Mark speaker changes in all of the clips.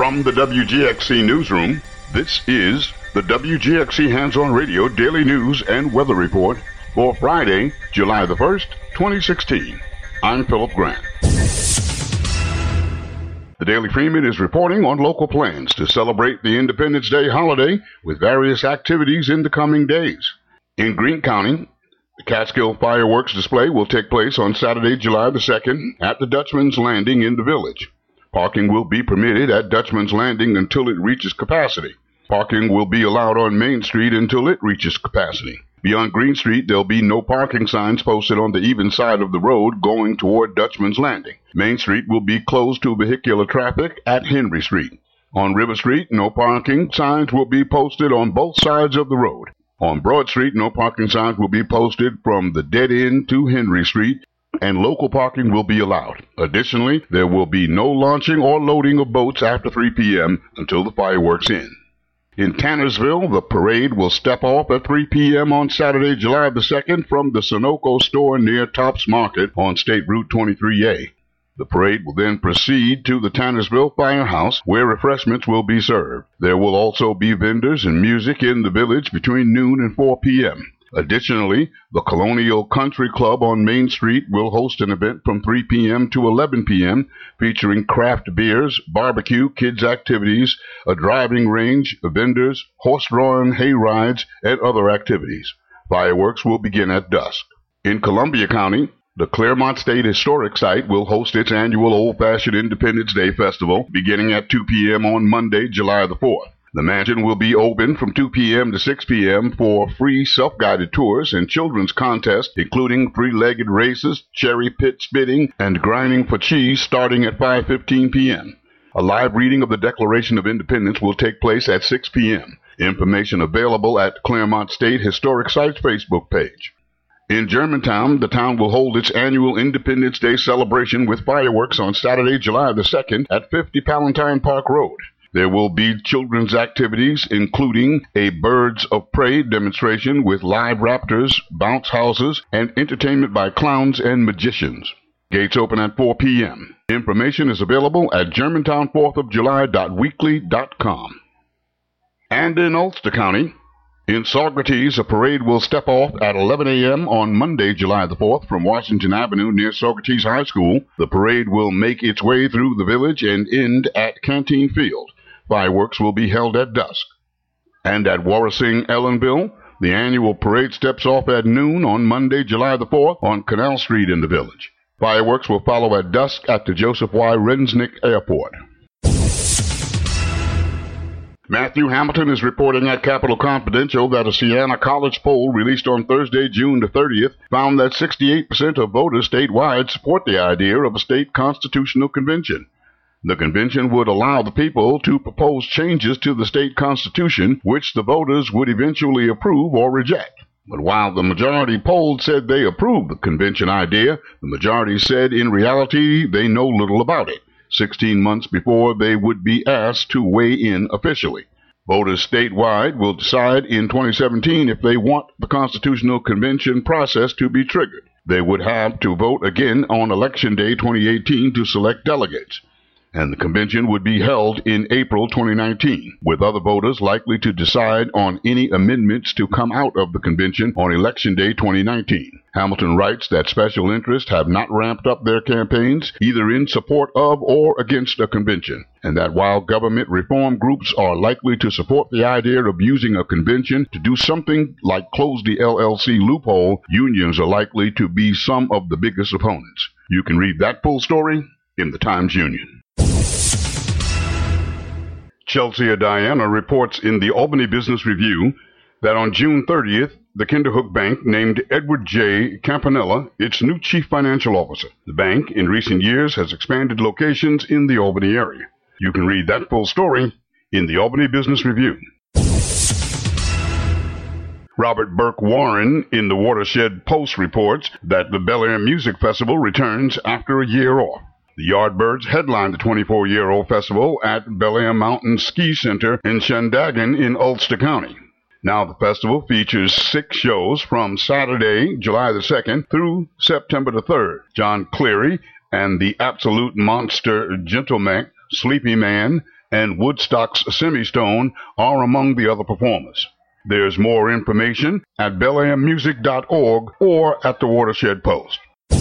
Speaker 1: From the WGXC Newsroom, this is the WGXC Hands-On Radio Daily News and Weather Report for Friday, July the 1st, 2016. I'm Philip Grant. The Daily Freeman is reporting on local plans to celebrate the Independence Day holiday with various activities in the coming days. In Greene County, the Catskill fireworks display will take place on Saturday, July the 2nd at the Dutchman's Landing in the village. Parking will be permitted at Dutchman's Landing until it reaches capacity. Parking will be allowed on Main Street until it reaches capacity. Beyond Green Street, there'll be no parking signs posted on the even side of the road going toward Dutchman's Landing. Main Street will be closed to vehicular traffic at Henry Street. On River Street, no parking signs will be posted on both sides of the road. On Broad Street, no parking signs will be posted from the dead end to Henry Street, and local parking will be allowed. Additionally, there will be no launching or loading of boats after 3 p.m. until the fireworks end. In Tannersville, the parade will step off at 3 p.m. on Saturday, July the 2nd from the Sunoco store near Tops Market on State Route 23A. The parade will then proceed to the Tannersville Firehouse, where refreshments will be served. There will also be vendors and music in the village between noon and 4 p.m. Additionally, the Colonial Country Club on Main Street will host an event from 3 p.m. to 11 p.m. featuring craft beers, barbecue, kids' activities, a driving range, vendors, horse-drawn hay rides, and other activities. Fireworks will begin at dusk. In Columbia County, the Claremont State Historic Site will host its annual Old-Fashioned Independence Day Festival beginning at 2 p.m. on Monday, July the 4th. The mansion will be open from 2 p.m. to 6 p.m. for free self-guided tours and children's contests, including three-legged races, cherry pit spitting, and grinding for cheese starting at 5:15 p.m. A live reading of the Declaration of Independence will take place at 6 p.m. Information available at Claremont State Historic Site's Facebook page. In Germantown, the town will hold its annual Independence Day celebration with fireworks on Saturday, July the 2nd at 50 Palatine Park Road. There will be children's activities, including a Birds of Prey demonstration with live raptors, bounce houses, and entertainment by clowns and magicians. Gates open at 4 p.m. Information is available at germantown4thofjuly.weekly.com. And in Ulster County, in Saugerties, a parade will step off at 11 a.m. on Monday, July the 4th from Washington Avenue near Saugerties High School. The parade will make its way through the village and end at Canteen Field. Fireworks will be held at dusk. And at Warrising Ellenville, the annual parade steps off at noon on Monday, July the 4th on Canal Street in the village. Fireworks will follow at dusk at the Joseph Y. Resnick Airport. Matthew Hamilton is reporting at Capital Confidential that a Siena College poll released on Thursday, June the 30th, found that 68% of voters statewide support the idea of a state constitutional convention. The convention would allow the people to propose changes to the state constitution, which the voters would eventually approve or reject. But while the majority polled said they approved the convention idea, the majority said in reality they know little about it, 16 months before they would be asked to weigh in officially. Voters statewide will decide in 2017 if they want the constitutional convention process to be triggered. They would have to vote again on Election Day 2018 to select delegates, and the convention would be held in April 2019, with other voters likely to decide on any amendments to come out of the convention on Election Day 2019. Hamilton writes that special interests have not ramped up their campaigns, either in support of or against a convention, and that while government reform groups are likely to support the idea of using a convention to do something like close the LLC loophole, unions are likely to be some of the biggest opponents. You can read that full story in the Times-Union. Chelsea Diana reports in the Albany Business Review that on June 30th, the Kinderhook Bank named Edward J. Campanella its new chief financial officer. The bank, in recent years, has expanded locations in the Albany area. You can read that full story in the Albany Business Review. Robert Burke Warren in the Watershed Post reports that the Bel Air Music Festival returns after a year off. The Yardbirds headlined the 24-year-old festival at Bel Air Mountain Ski Center in Shandagan in Ulster County. Now the festival features 6 shows from Saturday, July the 2nd through September the 3rd. John Cleary and the Absolute Monster Gentlemac, Sleepy Man, and Woodstock's Semistone are among the other performers. There's more information at belairmusic.org or at the Watershed Post.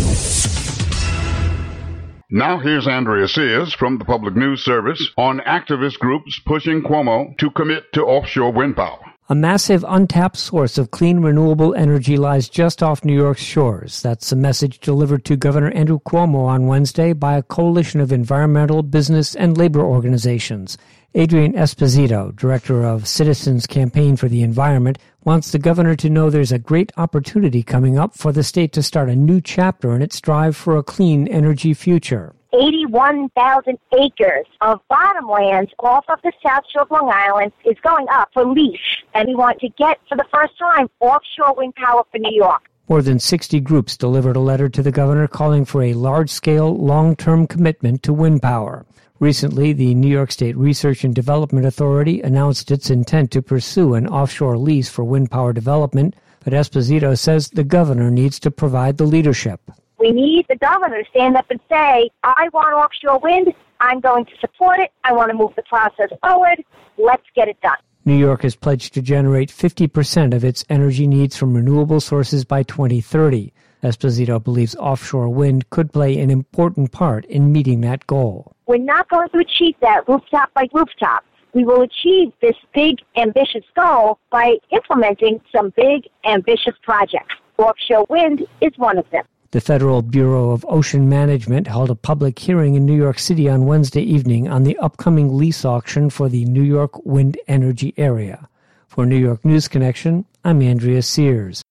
Speaker 1: Now here's Andrea Sears from the Public News Service on activist groups pushing Cuomo to commit to offshore wind power.
Speaker 2: A massive untapped source of clean, renewable energy lies just off New York's shores. That's a message delivered to Governor Andrew Cuomo on Wednesday by a coalition of environmental, business, and labor organizations. Adrian Esposito, director of Citizens Campaign for the Environment, wants the governor to know there's a great opportunity coming up for the state to start a new chapter in its drive for a clean energy future.
Speaker 3: 81,000 acres of bottomlands off of the South Shore of Long Island is going up for lease, and we want to get, for the first time, offshore wind power for New York.
Speaker 2: More than 60 groups delivered a letter to the governor calling for a large-scale, long-term commitment to wind power. Recently, the New York State Research and Development Authority announced its intent to pursue an offshore lease for wind power development, but Esposito says the governor needs to provide the leadership.
Speaker 3: We need the governor to stand up and say, I want offshore wind, I'm going to support it, I want to move the process forward, let's get it done.
Speaker 2: New York has pledged to generate 50% of its energy needs from renewable sources by 2030. Esposito believes offshore wind could play an important part in meeting that goal.
Speaker 3: We're not going to achieve that rooftop by rooftop. We will achieve this big, ambitious goal by implementing some big, ambitious projects. Offshore wind is one of them.
Speaker 2: The Federal Bureau of Ocean Management held a public hearing in New York City on Wednesday evening on the upcoming lease auction for the New York wind energy area. For New York News Connection, I'm Andrea Sears.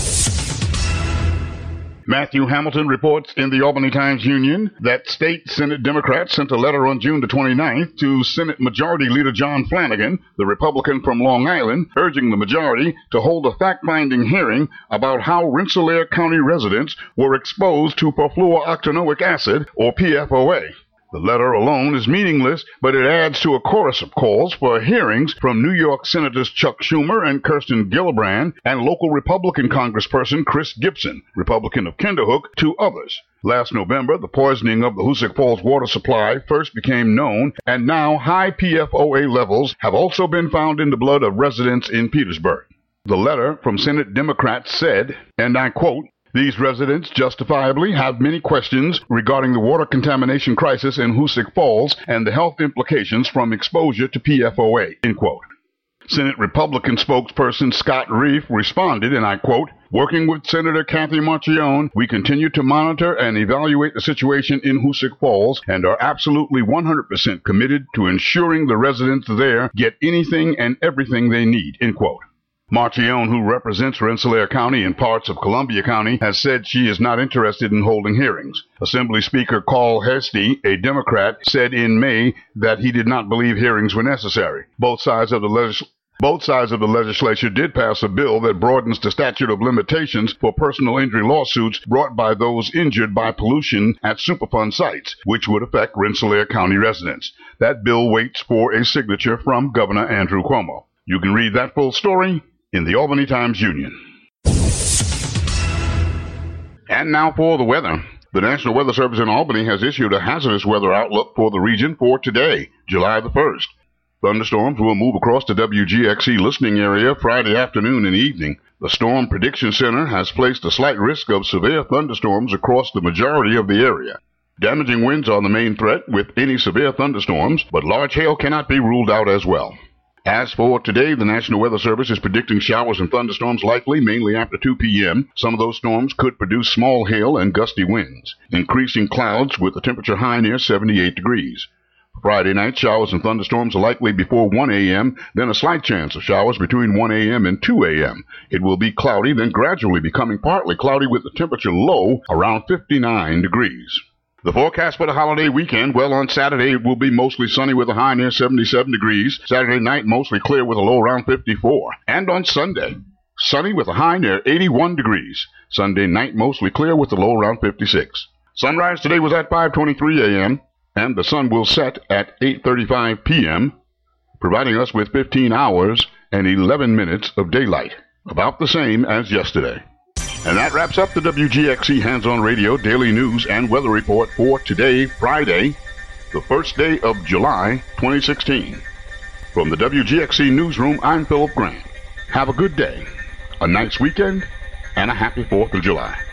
Speaker 1: Matthew Hamilton reports in the Albany Times-Union that state Senate Democrats sent a letter on June the 29th to Senate Majority Leader John Flanagan, the Republican from Long Island, urging the majority to hold a fact-finding hearing about how Rensselaer County residents were exposed to perfluorooctanoic acid, or PFOA. The letter alone is meaningless, but it adds to a chorus of calls for hearings from New York Senators Chuck Schumer and Kirsten Gillibrand and local Republican Congressperson Chris Gibson, Republican of Kinderhook, to others. Last November, the poisoning of the Hoosick Falls water supply first became known, and now high PFOA levels have also been found in the blood of residents in Petersburg. The letter from Senate Democrats said, and I quote, "These residents justifiably have many questions regarding the water contamination crisis in Hoosick Falls and the health implications from exposure to PFOA," end quote. Senate Republican spokesperson Scott Reif responded, and I quote, "Working with Senator Kathy Marchione, we continue to monitor and evaluate the situation in Hoosick Falls and are absolutely 100% committed to ensuring the residents there get anything and everything they need," end quote. Marchione, who represents Rensselaer County and parts of Columbia County, has said she is not interested in holding hearings. Assembly Speaker Carl Hersey, a Democrat, said in May that he did not believe hearings were necessary. Both sides of the legislature did pass a bill that broadens the statute of limitations for personal injury lawsuits brought by those injured by pollution at Superfund sites, which would affect Rensselaer County residents. That bill waits for a signature from Governor Andrew Cuomo. You can read that full story in the Albany Times-Union. And now for the weather. The National Weather Service in Albany has issued a hazardous weather outlook for the region for today, July the 1st. Thunderstorms will move across the WGXE listening area Friday afternoon and evening. The Storm Prediction Center has placed a slight risk of severe thunderstorms across the majority of the area. Damaging winds are the main threat with any severe thunderstorms, but large hail cannot be ruled out as well. As for today, the National Weather Service is predicting showers and thunderstorms likely mainly after 2 p.m. Some of those storms could produce small hail and gusty winds, increasing clouds with a temperature high near 78 degrees. Friday night, showers and thunderstorms are likely before 1 a.m., then a slight chance of showers between 1 a.m. and 2 a.m. It will be cloudy, then gradually becoming partly cloudy with the temperature low around 59 degrees. The forecast for the holiday weekend, well, on Saturday it will be mostly sunny with a high near 77 degrees. Saturday night mostly clear with a low around 54. And on Sunday, sunny with a high near 81 degrees. Sunday night mostly clear with a low around 56. Sunrise today was at 5:23 a.m. and the sun will set at 8:35 p.m., providing us with 15 hours and 11 minutes of daylight, about the same as yesterday. And that wraps up the WGXE Hands-On Radio Daily News and Weather Report for today, Friday, the first day of July 2016. From the WGXC Newsroom, I'm Philip Grant. Have a good day, a nice weekend, and a happy 4th of July.